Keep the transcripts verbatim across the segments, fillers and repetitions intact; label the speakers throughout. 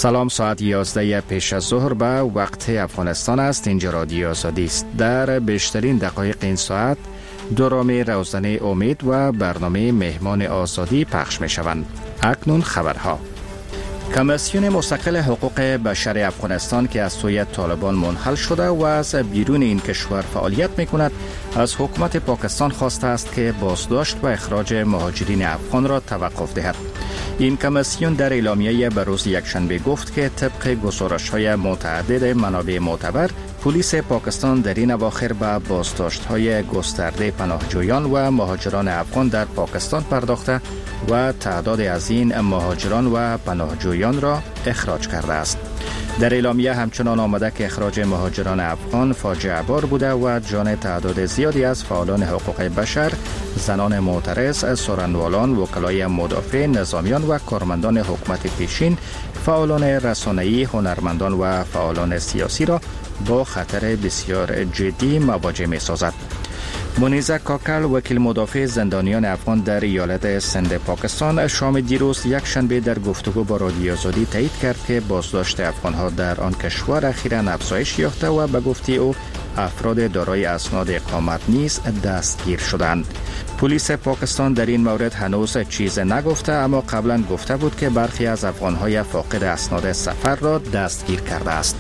Speaker 1: سلام، ساعت یازده پیش از ظهر به وقت افغانستان است. اینجا رادیو آزادی است. در بیشترین دقایق این ساعت دوران روزانه امید و برنامه مهمان آزادی پخش می شوند. اکنون خبرها. کمیسیون مستقل حقوق بشر افغانستان که از سوی طالبان منحل شده و از بیرون این کشور فعالیت می کند، از حکومت پاکستان خواسته است که بازداشت و اخراج مهاجرین افغان را توقف دهد. این کمیسیون در اعلامیه به روز یکشنبه گفت که طبق گزارش‌های متعدد منابع معتبر، پلیس پاکستان در این اواخر به بازداشت‌های گسترده پناهجویان و مهاجران افغان در پاکستان پرداخته و تعداد از این مهاجران و پناهجویان را اخراج کرده است. در اعلامیه همچنان آمده که اخراج مهاجران افغان فاجعه بار بوده و جان تعداد زیادی از فعالان حقوق بشر، زنان معترض، سخنرانان، وکلای مدافع، نظامیان و کارمندان حکومت پیشین، فعالان رسانه‌ای، هنرمندان و فعالان سیاسی را با خطر بسیار جدی مواجه می‌سازد. منیزه کاکل، وکیل مدافع زندانیان افغان در ایالت سند پاکستان، شام دیروز یک شنبه در گفتگو با رادیو آزادی تایید کرد که بازداشت افغان‌ها در آن کشور اخیراً افزایش یافته و به گفته او افراد دارای اسناد اقامت نیز دستگیر شدند. پلیس پاکستان در این مورد هنوز چیز نگفته، اما قبلا گفته بود که برخی از افغان‌های فاقد اسناد سفر را دستگیر کرده است.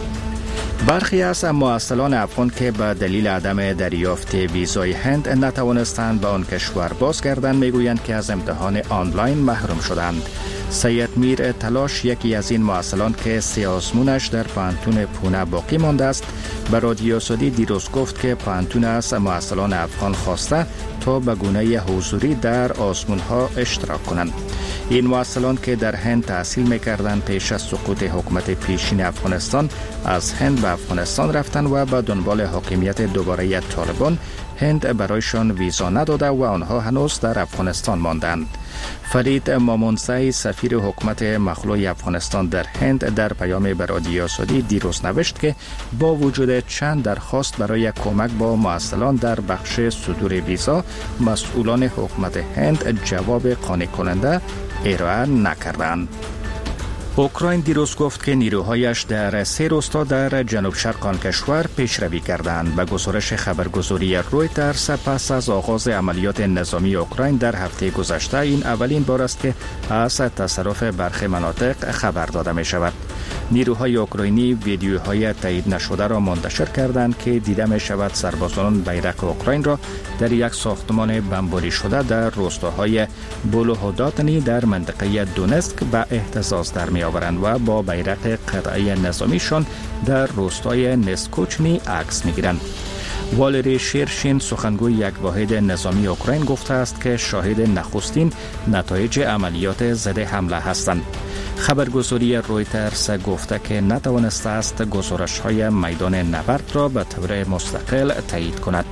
Speaker 1: برخی از معسلان افغان که به دلیل عدم دریافت ویزای هند نتوانستند به آن کشور بازگردند میگویند که از امتحان آنلاین محروم شدند. سید میر تلاش، یکی از این معسلان که سه آزمونش در پانتون پونه باقی مانده است، به رادیو آزادی دیروز گفت که پانتون از معسلان افغان خواسته تا به گونه حضوری در آزمونها اشتراک کنند. این معسلان که در هند تحصیل میکردند پیش از سقوط حکومت پیشین افغانستان از هند به افغانستان رفتند و به دنبال حاکمیت دوباره طالبان هند برایشان ویزا نداده و آنها هنوز در افغانستان ماندند. فرید مامونسای، سفیر حکومت مخلوع افغانستان در هند، در پیام به رادیو آزادی دیروز نوشت که با وجود چند درخواست برای کمک با معسلان در بخش صدور ویزا، مسئولان حکومت هند جواب قانع کننده ارائه نکردند. اوکراین دیروز گفت که نیروهایش در سه روستا در جنوب شرق آن کشور پیشروی کردند. به گزارش خبرگزاری رویترز، پس از آغاز عملیات نظامی اوکراین در هفته گذشته، این اولین بار است که از تصرف برخی مناطق خبر داده می شود. نیروهای اوکراینی ویدیوهای تایید نشده را منتشر کردند که دیده می شود سربازان بیرق اوکراین را در یک ساختمان بمباری شده در روستاهای بولوهوداتنی در منطقه دونسک به اهتزاز در می آورند و با بیرق قطعه نظامیشان در روستای نسکوچنی عکس می گیرند. والری شیرشین، سخنگوی یک واحد نظامی اوکراین، گفته است که شاهد نخستین نتایج عملیات ضد حمله هستند. خبرگزاری رویترز گفته که نتوانسته است گزارش‌های میدان نبرد را به طور مستقل تایید کند.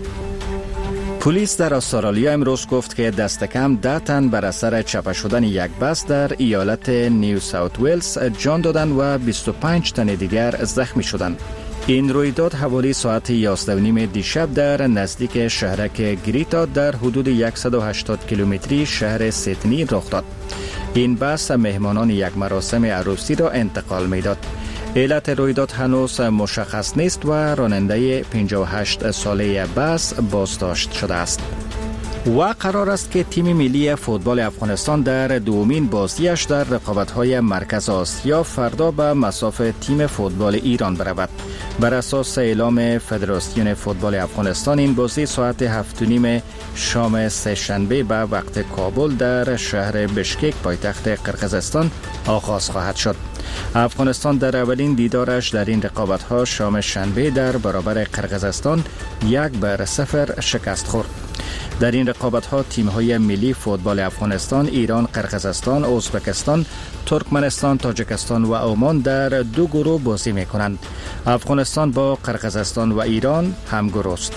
Speaker 1: پلیس در استرالیا امروز گفت که دست کم ده تن بر اثر چپه شدن یک بس در ایالت نیو ساوت ولز جان دادند و بیست و پنج تن دیگر زخمی شدند. این رویداد حوالی ساعت یازده و نیم دیشب در نزدیک شهرک گریتا در حدود صد و هشتاد کیلومتری شهر سیدنی رخ داد. این بس مهمانان یک مراسم عروسی را انتقال می‌داد. علت رویداد هنوز مشخص نیست و راننده پنجاه و هشت ساله بس بازداشت شده است. و قرار است که تیم ملی فوتبال افغانستان در دومین بازیش در رقابت‌های مرکز آسیا فردا به مصاف تیم فوتبال ایران برود. بر اساس اعلام فدراسیون فوتبال افغانستان، این بازی ساعت هفت و نیم شام سه‌شنبه به وقت کابل در شهر بشکک پایتخت قرقیزستان آغاز خواهد شد. افغانستان در اولین دیدارش در این رقابت‌ها شام شنبه در برابر قرقیزستان یک بر صفر شکست خورد. در این رقابت‌ها تیم‌های ملی فوتبال افغانستان، ایران، قرقیزستان، ازبکستان، ترکمنستان، تاجیکستان و عمان در دو گروه بازی می‌کنند. افغانستان با قرقیزستان و ایران همگروه است.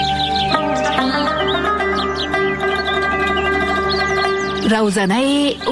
Speaker 2: روزنه